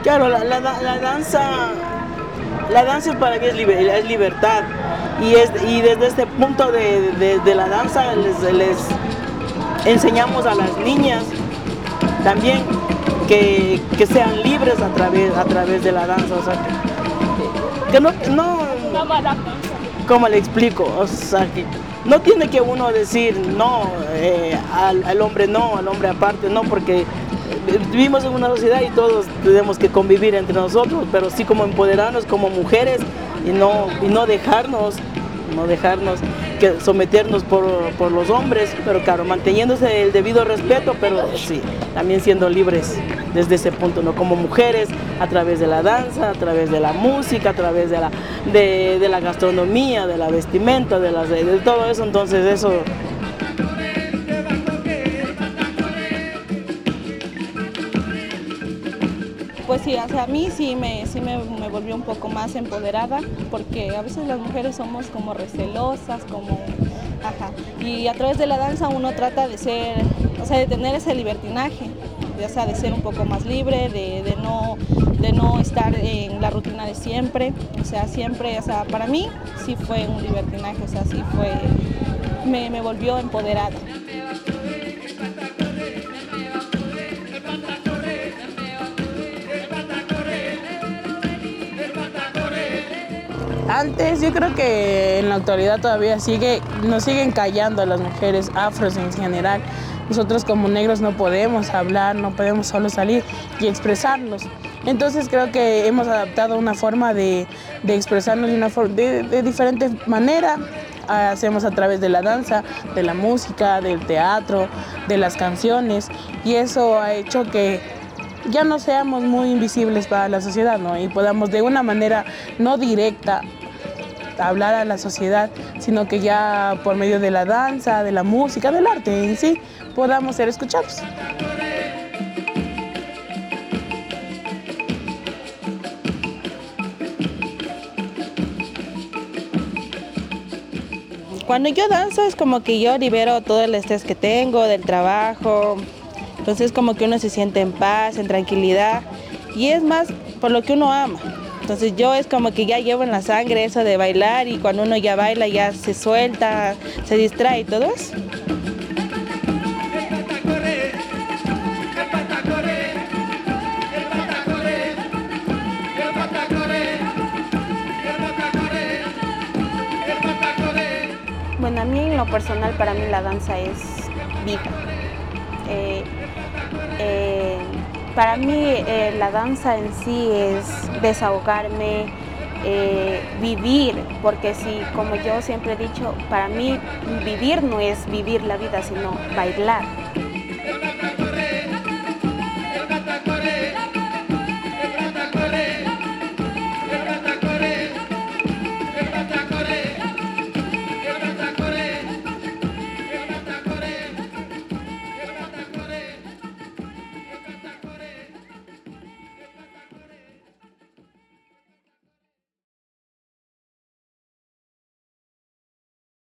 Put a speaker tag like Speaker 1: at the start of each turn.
Speaker 1: Claro, la danza para mí es libertad y desde este punto de la danza les enseñamos a las niñas también que sean libres a través de la danza, o sea, que no, ¿cómo le explico? O sea, que no tiene que uno decir no, al hombre no, al hombre aparte no, porque vivimos en una sociedad y todos tenemos que convivir entre nosotros, pero sí como empoderarnos como mujeres y no dejarnos que someternos por los hombres, pero claro, manteniéndose el debido respeto, pero sí, también siendo libres desde ese punto, ¿no? Como mujeres, a través de la danza, a través de la música, a través de la gastronomía, de la vestimenta, de todo eso, entonces eso.
Speaker 2: Pues sí, hacia mí me volvió un poco más empoderada, porque a veces las mujeres somos como recelosas, ajá, y a través de la danza uno trata de ser, o sea, de tener ese libertinaje, o sea, de ser un poco más libre, de no estar en la rutina de siempre, o sea, siempre, o sea, para mí sí fue un libertinaje, o sea, sí fue, me volvió empoderada.
Speaker 3: Antes, yo creo que en la actualidad todavía nos siguen callando a las mujeres afros en general. Nosotros como negros no podemos hablar, no podemos solo salir y expresarnos. Entonces creo que hemos adaptado una forma de expresarnos de diferente manera. Hacemos a través de la danza, de la música, del teatro, de las canciones, y eso ha hecho que ya no seamos muy invisibles para la sociedad, ¿no? Y podamos de una manera no directa hablar a la sociedad, sino que ya por medio de la danza, de la música, del arte en sí, podamos ser escuchados.
Speaker 2: Cuando yo danzo es como que yo libero todo el estrés que tengo del trabajo, entonces como que uno se siente en paz, en tranquilidad, y es más por lo que uno ama. Entonces yo es como que ya llevo en la sangre eso de bailar, y cuando uno ya baila ya se suelta, se distrae y todo eso.
Speaker 4: Bueno, a mí en lo personal, para mí la danza es vida. Para mí la danza en sí es desahogarme, vivir, porque sí, como yo siempre he dicho, para mí vivir no es vivir la vida, sino bailar.